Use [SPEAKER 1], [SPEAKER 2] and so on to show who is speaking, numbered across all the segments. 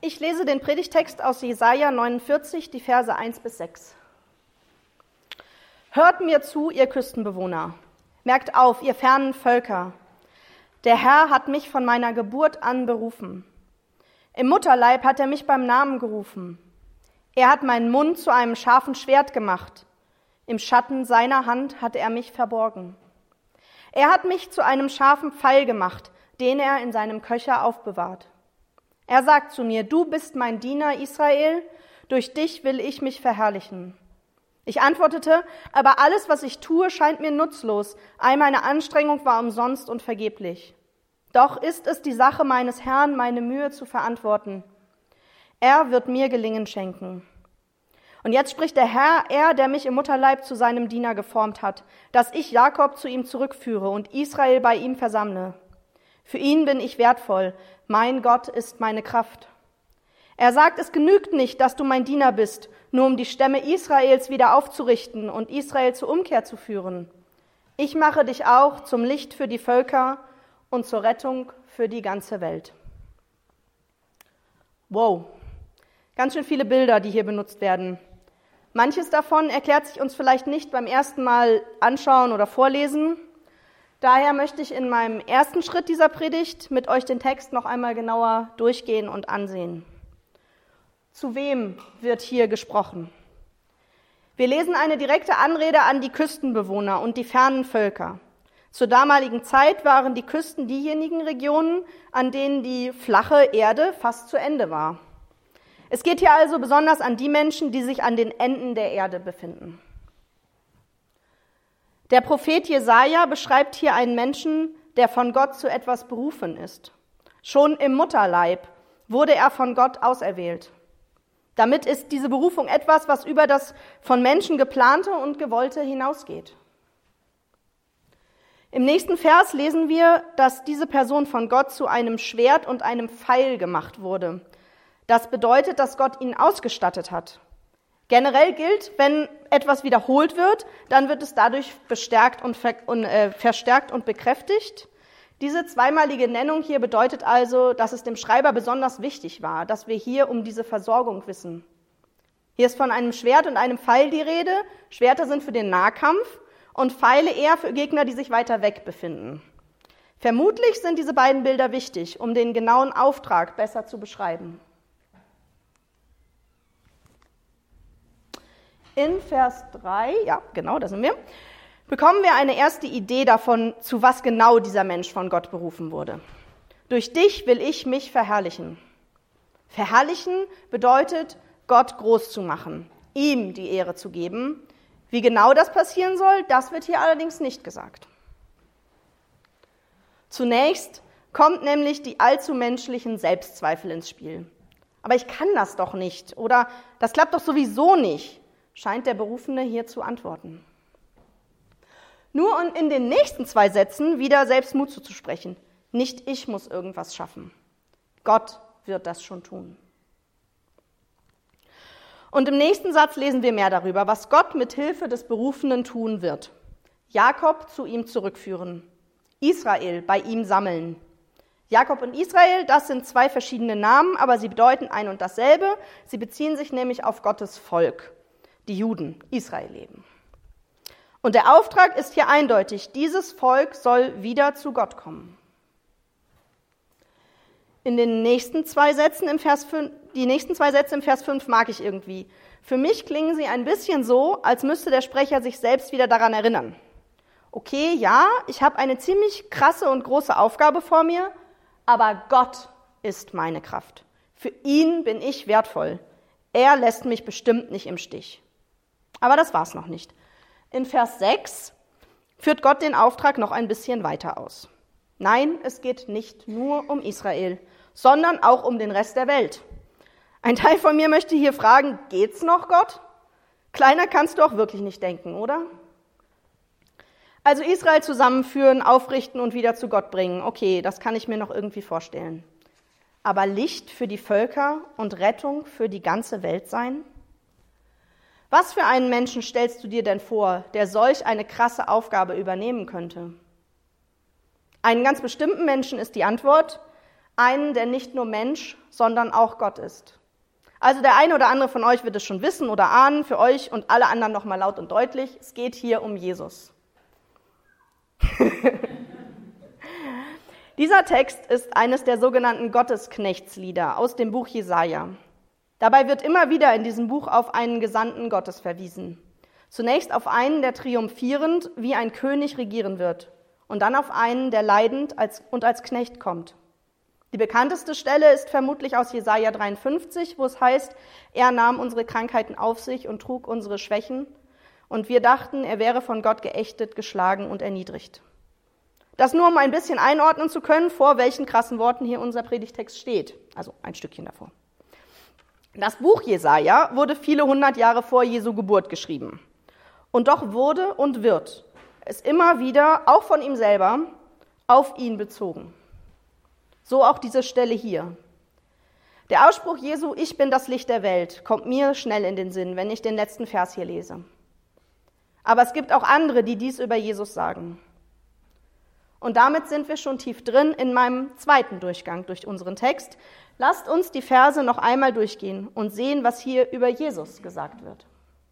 [SPEAKER 1] Ich lese den Predigtext aus Jesaja 49, die Verse 1-6. Hört mir zu, ihr Küstenbewohner. Merkt auf, ihr fernen Völker. Der Herr hat mich von meiner Geburt an berufen. Im Mutterleib hat er mich beim Namen gerufen. Er hat meinen Mund zu einem scharfen Schwert gemacht. Im Schatten seiner Hand hat er mich verborgen. Er hat mich zu einem scharfen Pfeil gemacht, den er in seinem Köcher aufbewahrt. Er sagt zu mir, du bist mein Diener, Israel, durch dich will ich mich verherrlichen. Ich antwortete, aber alles, was ich tue, scheint mir nutzlos. All meine Anstrengung war umsonst und vergeblich. Doch ist es die Sache meines Herrn, meine Mühe zu verantworten. Er wird mir Gelingen schenken. Und jetzt spricht der Herr, er, der mich im Mutterleib zu seinem Diener geformt hat, dass ich Jakob zu ihm zurückführe und Israel bei ihm versammle. Für ihn bin ich wertvoll, mein Gott ist meine Kraft. Er sagt, es genügt nicht, dass du mein Diener bist, nur um die Stämme Israels wieder aufzurichten und Israel zur Umkehr zu führen. Ich mache dich auch zum Licht für die Völker und zur Rettung für die ganze Welt. Wow, ganz schön viele Bilder, die hier benutzt werden. Manches davon erklärt sich uns vielleicht nicht beim ersten Mal anschauen oder vorlesen. Daher möchte ich in meinem ersten Schritt dieser Predigt mit euch den Text noch einmal genauer durchgehen und ansehen. Zu wem wird hier gesprochen? Wir lesen eine direkte Anrede an die Küstenbewohner und die fernen Völker. Zur damaligen Zeit waren die Küsten diejenigen Regionen, an denen die flache Erde fast zu Ende war. Es geht hier also besonders an die Menschen, die sich an den Enden der Erde befinden. Der Prophet Jesaja beschreibt hier einen Menschen, der von Gott zu etwas berufen ist. Schon im Mutterleib wurde er von Gott auserwählt. Damit ist diese Berufung etwas, was über das von Menschen geplante und gewollte hinausgeht. Im nächsten Vers lesen wir, dass diese Person von Gott zu einem Schwert und einem Pfeil gemacht wurde. Das bedeutet, dass Gott ihn ausgestattet hat. Generell gilt, wenn etwas wiederholt wird, dann wird es dadurch verstärkt und bekräftigt. Diese zweimalige Nennung hier bedeutet also, dass es dem Schreiber besonders wichtig war, dass wir hier um diese Versorgung wissen. Hier ist von einem Schwert und einem Pfeil die Rede. Schwerter sind für den Nahkampf und Pfeile eher für Gegner, die sich weiter weg befinden. Vermutlich sind diese beiden Bilder wichtig, um den genauen Auftrag besser zu beschreiben. In Vers 3, ja genau, da sind wir, bekommen wir eine erste Idee davon, zu was genau dieser Mensch von Gott berufen wurde. Durch dich will ich mich verherrlichen. Verherrlichen bedeutet, Gott groß zu machen, ihm die Ehre zu geben. Wie genau das passieren soll, das wird hier allerdings nicht gesagt. Zunächst kommt nämlich die allzu menschlichen Selbstzweifel ins Spiel. Aber ich kann das doch nicht oder das klappt doch sowieso nicht, scheint der Berufene hier zu antworten. Nur und in den nächsten 2 Sätzen wieder Selbstmut zuzusprechen. Nicht ich muss irgendwas schaffen. Gott wird das schon tun. Und im nächsten Satz lesen wir mehr darüber, was Gott mit Hilfe des Berufenen tun wird. Jakob zu ihm zurückführen. Israel bei ihm sammeln. Jakob und Israel, das sind 2 verschiedene Namen, aber sie bedeuten ein und dasselbe. Sie beziehen sich nämlich auf Gottes Volk, die Juden, Israel leben. Und der Auftrag ist hier eindeutig, dieses Volk soll wieder zu Gott kommen. In den nächsten 2 Sätzen im Vers 5, die nächsten 2 Sätze im Vers 5 mag ich irgendwie. Für mich klingen sie ein bisschen so, als müsste der Sprecher sich selbst wieder daran erinnern. Okay, ja, ich habe eine ziemlich krasse und große Aufgabe vor mir, aber Gott ist meine Kraft. Für ihn bin ich wertvoll. Er lässt mich bestimmt nicht im Stich. Aber das war's noch nicht. In Vers 6 führt Gott den Auftrag noch ein bisschen weiter aus. Nein, es geht nicht nur um Israel, sondern auch um den Rest der Welt. Ein Teil von mir möchte hier fragen, geht's noch, Gott? Kleiner kannst du auch wirklich nicht denken, oder? Also Israel zusammenführen, aufrichten und wieder zu Gott bringen. Okay, das kann ich mir noch irgendwie vorstellen. Aber Licht für die Völker und Rettung für die ganze Welt sein? Was für einen Menschen stellst du dir denn vor, der solch eine krasse Aufgabe übernehmen könnte? Einen ganz bestimmten Menschen ist die Antwort, einen, der nicht nur Mensch, sondern auch Gott ist. Also der eine oder andere von euch wird es schon wissen oder ahnen, für euch und alle anderen nochmal laut und deutlich, es geht hier um Jesus. Dieser Text ist eines der sogenannten Gottesknechtslieder aus dem Buch Jesaja. Dabei wird immer wieder in diesem Buch auf einen Gesandten Gottes verwiesen. Zunächst auf einen, der triumphierend wie ein König regieren wird, und dann auf einen, der leidend und als Knecht kommt. Die bekannteste Stelle ist vermutlich aus Jesaja 53, wo es heißt, er nahm unsere Krankheiten auf sich und trug unsere Schwächen, und wir dachten, er wäre von Gott geächtet, geschlagen und erniedrigt. Das nur, um ein bisschen einordnen zu können, vor welchen krassen Worten hier unser Predigtext steht, also ein Stückchen davor. Das Buch Jesaja wurde viele 100 Jahre vor Jesu Geburt geschrieben. Und doch wurde und wird es immer wieder, auch von ihm selber, auf ihn bezogen. So auch diese Stelle hier. Der Ausspruch Jesu, ich bin das Licht der Welt, kommt mir schnell in den Sinn, wenn ich den letzten Vers hier lese. Aber es gibt auch andere, die dies über Jesus sagen. Und damit sind wir schon tief drin in meinem zweiten Durchgang durch unseren Text. Lasst uns die Verse noch einmal durchgehen und sehen, was hier über Jesus gesagt wird.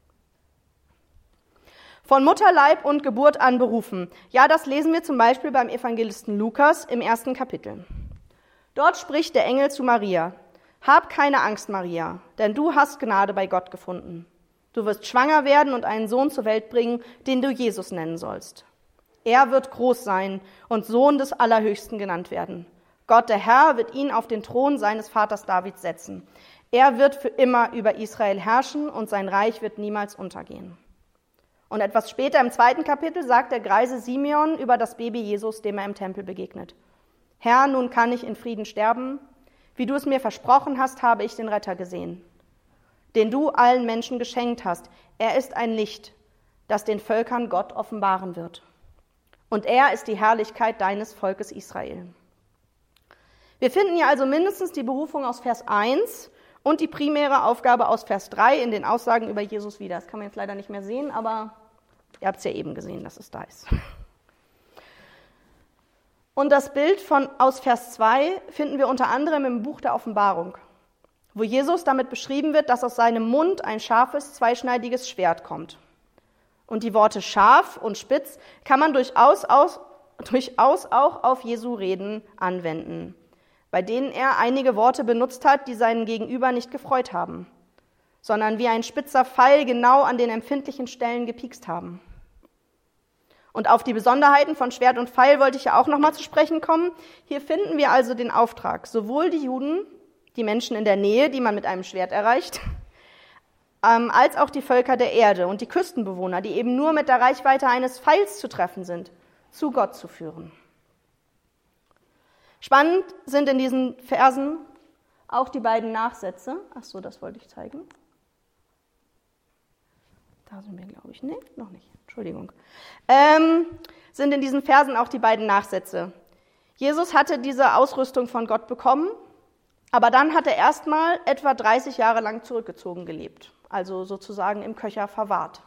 [SPEAKER 1] Von Mutterleib und Geburt an berufen. Ja, das lesen wir zum Beispiel beim Evangelisten Lukas im 1. Kapitel. Dort spricht der Engel zu Maria. Hab keine Angst, Maria, denn du hast Gnade bei Gott gefunden. Du wirst schwanger werden und einen Sohn zur Welt bringen, den du Jesus nennen sollst. Er wird groß sein und Sohn des Allerhöchsten genannt werden. Gott, der Herr, wird ihn auf den Thron seines Vaters David setzen. Er wird für immer über Israel herrschen und sein Reich wird niemals untergehen. Und etwas später im 2. Kapitel sagt der greise Simeon über das Baby Jesus, dem er im Tempel begegnet. Herr, nun kann ich in Frieden sterben. Wie du es mir versprochen hast, habe ich den Retter gesehen, den du allen Menschen geschenkt hast. Er ist ein Licht, das den Völkern Gott offenbaren wird. Und er ist die Herrlichkeit deines Volkes Israel. Wir finden hier also mindestens die Berufung aus Vers 1 und die primäre Aufgabe aus Vers 3 in den Aussagen über Jesus wieder. Das kann man jetzt leider nicht mehr sehen, aber ihr habt es ja eben gesehen, dass es da ist. Und das Bild aus Vers 2 finden wir unter anderem im Buch der Offenbarung, wo Jesus damit beschrieben wird, dass aus seinem Mund ein scharfes, zweischneidiges Schwert kommt. Und die Worte scharf und spitz kann man durchaus auch auf Jesu Reden anwenden, bei denen er einige Worte benutzt hat, die seinen Gegenüber nicht gefreut haben, sondern wie ein spitzer Pfeil genau an den empfindlichen Stellen gepiekst haben. Und auf die Besonderheiten von Schwert und Pfeil wollte ich ja auch nochmal zu sprechen kommen. Hier finden wir also den Auftrag, sowohl die Juden, die Menschen in der Nähe, die man mit einem Schwert erreicht, als auch die Völker der Erde und die Küstenbewohner, die eben nur mit der Reichweite eines Pfeils zu treffen sind, zu Gott zu führen. Spannend sind in diesen Versen auch die beiden Nachsätze. Ach so, das wollte ich zeigen. Da sind wir, glaube ich. Nee, noch nicht. Entschuldigung. Sind in diesen Versen auch die beiden Nachsätze. Jesus hatte diese Ausrüstung von Gott bekommen, aber dann hat er erstmal etwa 30 Jahre lang zurückgezogen gelebt, also sozusagen im Köcher verwahrt.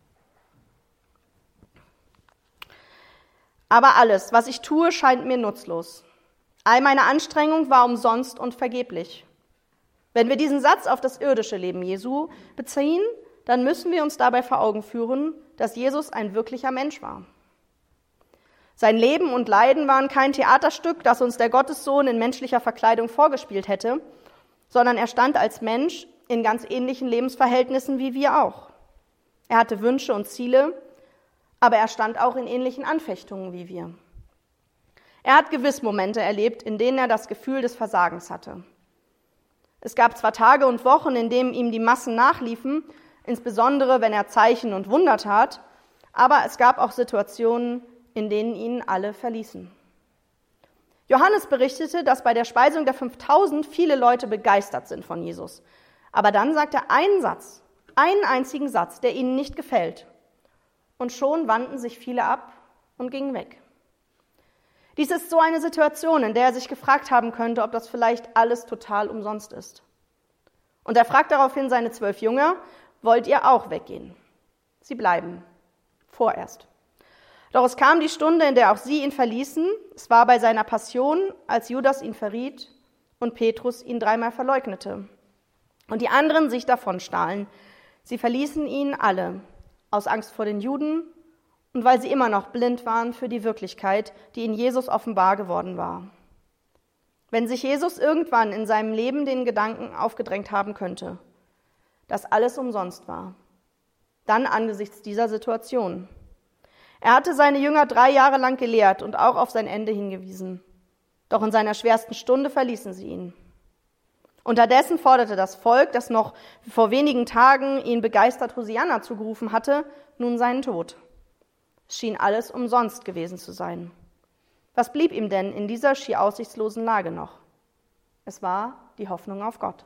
[SPEAKER 1] Aber alles, was ich tue, scheint mir nutzlos. All meine Anstrengung war umsonst und vergeblich. Wenn wir diesen Satz auf das irdische Leben Jesu beziehen, dann müssen wir uns dabei vor Augen führen, dass Jesus ein wirklicher Mensch war. Sein Leben und Leiden waren kein Theaterstück, das uns der Gottessohn in menschlicher Verkleidung vorgespielt hätte, sondern er stand als Mensch in ganz ähnlichen Lebensverhältnissen wie wir auch. Er hatte Wünsche und Ziele, aber er stand auch in ähnlichen Anfechtungen wie wir. Er hat gewiss Momente erlebt, in denen er das Gefühl des Versagens hatte. Es gab zwar Tage und Wochen, in denen ihm die Massen nachliefen, insbesondere wenn er Zeichen und Wunder tat, aber es gab auch Situationen, in denen ihn alle verließen. Johannes berichtete, dass bei der Speisung der 5000 viele Leute begeistert sind von Jesus. Aber dann sagt er einen Satz, einen einzigen Satz, der ihnen nicht gefällt. Und schon wandten sich viele ab und gingen weg. Dies ist so eine Situation, in der er sich gefragt haben könnte, ob das vielleicht alles total umsonst ist. Und er fragt daraufhin seine 12 Jünger, wollt ihr auch weggehen? Sie bleiben, vorerst. Doch es kam die Stunde, in der auch sie ihn verließen. Es war bei seiner Passion, als Judas ihn verriet und Petrus ihn 3-mal verleugnete. Und die anderen sich davonstahlen. Sie verließen ihn alle, aus Angst vor den Juden und weil sie immer noch blind waren für die Wirklichkeit, die in Jesus offenbar geworden war. Wenn sich Jesus irgendwann in seinem Leben den Gedanken aufgedrängt haben könnte, dass alles umsonst war, dann angesichts dieser Situation. Er hatte seine Jünger 3 Jahre lang gelehrt und auch auf sein Ende hingewiesen. Doch in seiner schwersten Stunde verließen sie ihn. Unterdessen forderte das Volk, das noch vor wenigen Tagen ihn begeistert Hosianna zugerufen hatte, nun seinen Tod. Es schien alles umsonst gewesen zu sein. Was blieb ihm denn in dieser schier aussichtslosen Lage noch? Es war die Hoffnung auf Gott.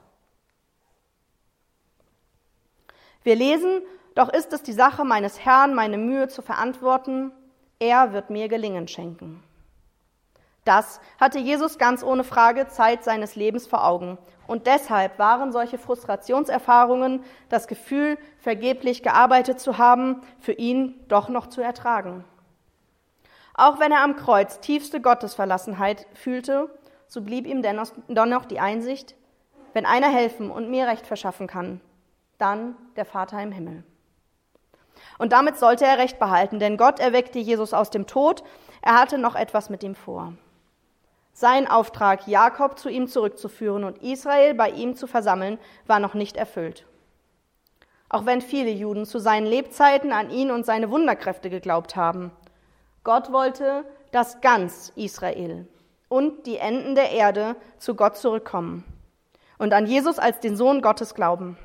[SPEAKER 1] Wir lesen, doch ist es die Sache meines Herrn, meine Mühe zu verantworten. Er wird mir Gelingen schenken. Das hatte Jesus ganz ohne Frage Zeit seines Lebens vor Augen. Und deshalb waren solche Frustrationserfahrungen, das Gefühl, vergeblich gearbeitet zu haben, für ihn doch noch zu ertragen. Auch wenn er am Kreuz tiefste Gottesverlassenheit fühlte, so blieb ihm dennoch die Einsicht, wenn einer helfen und mir Recht verschaffen kann, dann der Vater im Himmel. Und damit sollte er Recht behalten, denn Gott erweckte Jesus aus dem Tod, er hatte noch etwas mit ihm vor. Sein Auftrag, Jakob zu ihm zurückzuführen und Israel bei ihm zu versammeln, war noch nicht erfüllt. Auch wenn viele Juden zu seinen Lebzeiten an ihn und seine Wunderkräfte geglaubt haben. Gott wollte, dass ganz Israel und die Enden der Erde zu Gott zurückkommen und an Jesus als den Sohn Gottes glauben.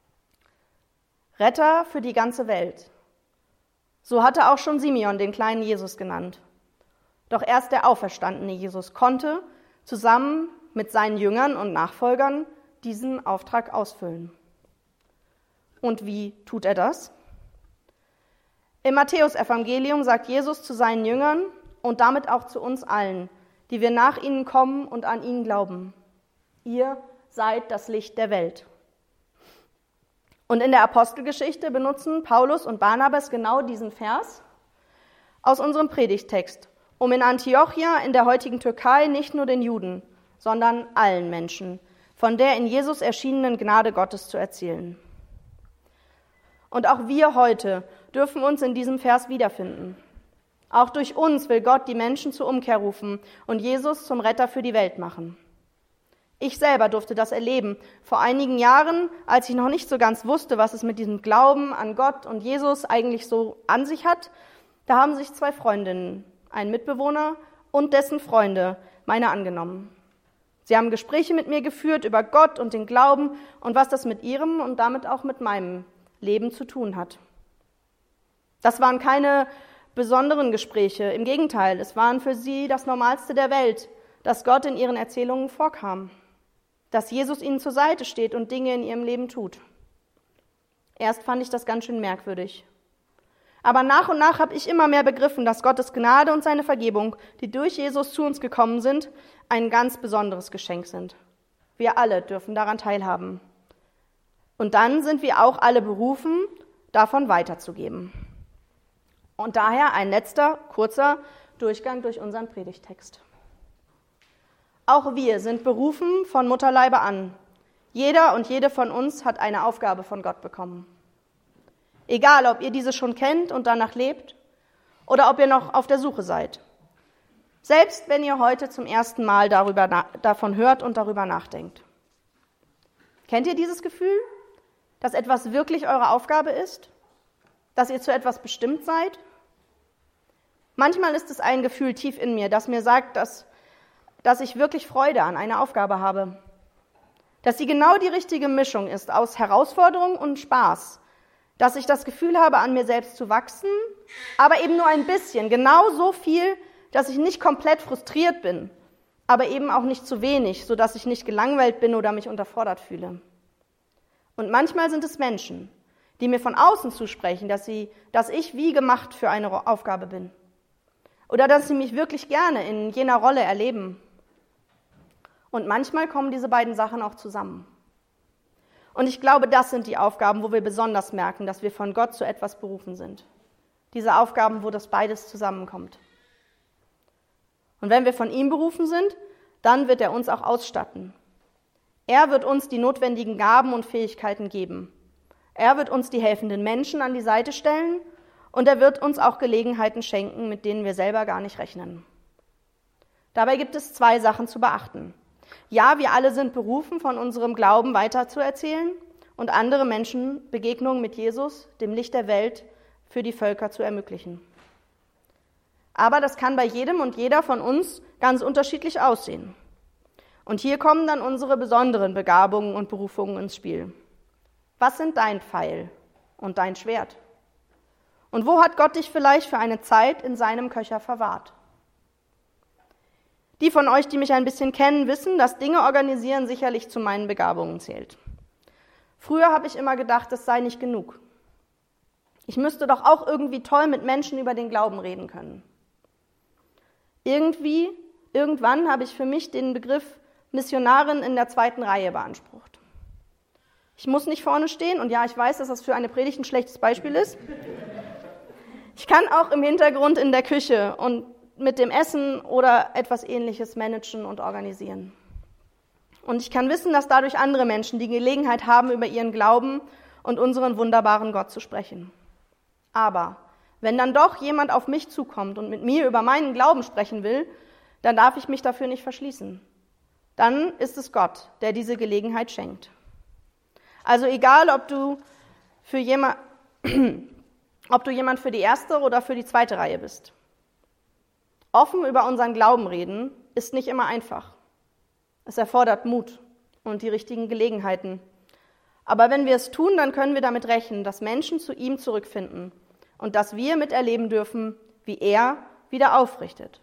[SPEAKER 1] Retter für die ganze Welt. So hatte auch schon Simeon den kleinen Jesus genannt. Doch erst der auferstandene Jesus konnte, zusammen mit seinen Jüngern und Nachfolgern, diesen Auftrag ausfüllen. Und wie tut er das? Im Matthäusevangelium sagt Jesus zu seinen Jüngern und damit auch zu uns allen, die wir nach ihnen kommen und an ihn glauben: Ihr seid das Licht der Welt. Und in der Apostelgeschichte benutzen Paulus und Barnabas genau diesen Vers aus unserem Predigttext, um in Antiochia in der heutigen Türkei nicht nur den Juden, sondern allen Menschen von der in Jesus erschienenen Gnade Gottes zu erzählen. Und auch wir heute dürfen uns in diesem Vers wiederfinden. Auch durch uns will Gott die Menschen zur Umkehr rufen und Jesus zum Retter für die Welt machen. Ich selber durfte das erleben vor einigen Jahren, als ich noch nicht so ganz wusste, was es mit diesem Glauben an Gott und Jesus eigentlich so an sich hat. Da haben sich 2 Freundinnen, ein Mitbewohner und dessen Freunde, meine angenommen. Sie haben Gespräche mit mir geführt über Gott und den Glauben und was das mit ihrem und damit auch mit meinem Leben zu tun hat. Das waren keine besonderen Gespräche, im Gegenteil, es waren für sie das Normalste der Welt, dass Gott in ihren Erzählungen vorkam, dass Jesus ihnen zur Seite steht und Dinge in ihrem Leben tut. Erst fand ich das ganz schön merkwürdig. Aber nach und nach habe ich immer mehr begriffen, dass Gottes Gnade und seine Vergebung, die durch Jesus zu uns gekommen sind, ein ganz besonderes Geschenk sind. Wir alle dürfen daran teilhaben. Und dann sind wir auch alle berufen, davon weiterzugeben. Und daher ein letzter, kurzer Durchgang durch unseren Predigttext. Auch wir sind berufen von Mutterleibe an. Jeder und jede von uns hat eine Aufgabe von Gott bekommen. Egal, ob ihr diese schon kennt und danach lebt oder ob ihr noch auf der Suche seid. Selbst wenn ihr heute zum ersten Mal davon hört und darüber nachdenkt. Kennt ihr dieses Gefühl, dass etwas wirklich eure Aufgabe ist? Dass ihr zu etwas bestimmt seid? Manchmal ist es ein Gefühl tief in mir, das mir sagt, dass ich wirklich Freude an einer Aufgabe habe. Dass sie genau die richtige Mischung ist aus Herausforderung und Spaß. Dass ich das Gefühl habe, an mir selbst zu wachsen, aber eben nur ein bisschen, genau so viel, dass ich nicht komplett frustriert bin, aber eben auch nicht zu wenig, sodass ich nicht gelangweilt bin oder mich unterfordert fühle. Und manchmal sind es Menschen, die mir von außen zusprechen, dass ich wie gemacht für eine Aufgabe bin. Oder dass sie mich wirklich gerne in jener Rolle erleben. Und manchmal kommen diese beiden Sachen auch zusammen. Und ich glaube, das sind die Aufgaben, wo wir besonders merken, dass wir von Gott zu etwas berufen sind. diese Aufgaben, wo das beides zusammenkommt. Und wenn wir von ihm berufen sind, dann wird er uns auch ausstatten. Er wird uns die notwendigen Gaben und Fähigkeiten geben. Er wird uns die helfenden Menschen an die Seite stellen und er wird uns auch Gelegenheiten schenken, mit denen wir selber gar nicht rechnen. Dabei gibt es 2 Sachen zu beachten. Ja, wir alle sind berufen, von unserem Glauben weiterzuerzählen und andere Menschen Begegnungen mit Jesus, dem Licht der Welt, für die Völker zu ermöglichen. Aber das kann bei jedem und jeder von uns ganz unterschiedlich aussehen. Und hier kommen dann unsere besonderen Begabungen und Berufungen ins Spiel. Was sind dein Pfeil und dein Schwert? Und wo hat Gott dich vielleicht für eine Zeit in seinem Köcher verwahrt? Die von euch, die mich ein bisschen kennen, wissen, dass Dinge organisieren sicherlich zu meinen Begabungen zählt. Früher habe ich immer gedacht, das sei nicht genug. Ich müsste doch auch irgendwie toll mit Menschen über den Glauben reden können. Irgendwann habe ich für mich den Begriff Missionarin in der 2. Reihe beansprucht. Ich muss nicht vorne stehen und ja, ich weiß, dass das für eine Predigt ein schlechtes Beispiel ist. Ich kann auch im Hintergrund in der Küche und mit dem Essen oder etwas Ähnliches managen und organisieren. Und ich kann wissen, dass dadurch andere Menschen die Gelegenheit haben, über ihren Glauben und unseren wunderbaren Gott zu sprechen. Aber wenn dann doch jemand auf mich zukommt und mit mir über meinen Glauben sprechen will, dann darf ich mich dafür nicht verschließen. Dann ist es Gott, der diese Gelegenheit schenkt. Also egal, ob du jemand für die 1. oder für die 2. Reihe bist. Offen über unseren Glauben reden ist nicht immer einfach. Es erfordert Mut und die richtigen Gelegenheiten. Aber wenn wir es tun, dann können wir damit rechnen, dass Menschen zu ihm zurückfinden und dass wir miterleben dürfen, wie er wieder aufrichtet.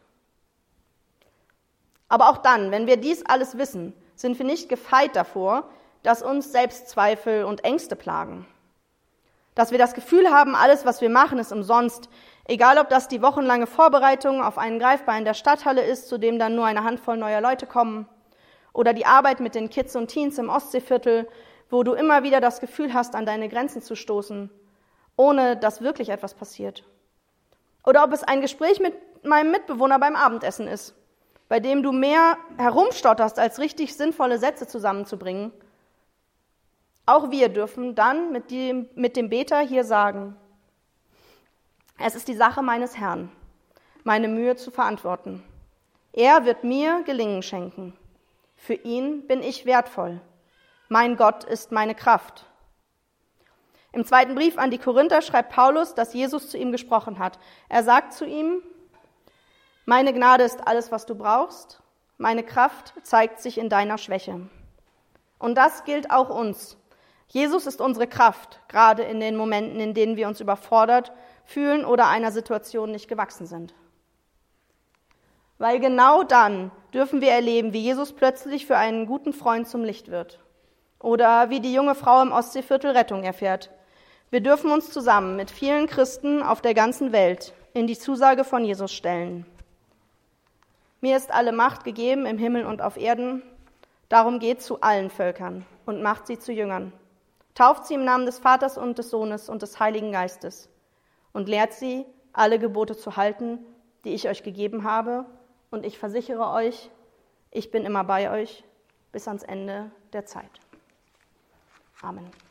[SPEAKER 1] Aber auch dann, wenn wir dies alles wissen, sind wir nicht gefeit davor, dass uns Selbstzweifel und Ängste plagen. Dass wir das Gefühl haben, alles, was wir machen, ist umsonst. Egal, ob das die wochenlange Vorbereitung auf einen Greifbar in der Stadthalle ist, zu dem dann nur eine Handvoll neuer Leute kommen, oder die Arbeit mit den Kids und Teens im Ostseeviertel, wo du immer wieder das Gefühl hast, an deine Grenzen zu stoßen, ohne dass wirklich etwas passiert. Oder ob es ein Gespräch mit meinem Mitbewohner beim Abendessen ist, bei dem du mehr herumstotterst, als richtig sinnvolle Sätze zusammenzubringen. Auch wir dürfen dann mit dem Beter hier sagen, es ist die Sache meines Herrn, meine Mühe zu verantworten. Er wird mir Gelingen schenken. Für ihn bin ich wertvoll. Mein Gott ist meine Kraft. Im 2. Brief an die Korinther schreibt Paulus, dass Jesus zu ihm gesprochen hat. Er sagt zu ihm, meine Gnade ist alles, was du brauchst. Meine Kraft zeigt sich in deiner Schwäche. Und das gilt auch uns. Jesus ist unsere Kraft, gerade in den Momenten, in denen wir uns überfordert fühlen oder einer Situation nicht gewachsen sind. Weil genau dann dürfen wir erleben, wie Jesus plötzlich für einen guten Freund zum Licht wird. Oder wie die junge Frau im Ostseeviertel Rettung erfährt. Wir dürfen uns zusammen mit vielen Christen auf der ganzen Welt in die Zusage von Jesus stellen. Mir ist alle Macht gegeben im Himmel und auf Erden. Darum geht zu allen Völkern und macht sie zu Jüngern. Tauft sie im Namen des Vaters und des Sohnes und des Heiligen Geistes und lehrt sie, alle Gebote zu halten, die ich euch gegeben habe. Und ich versichere euch, ich bin immer bei euch bis ans Ende der Zeit. Amen.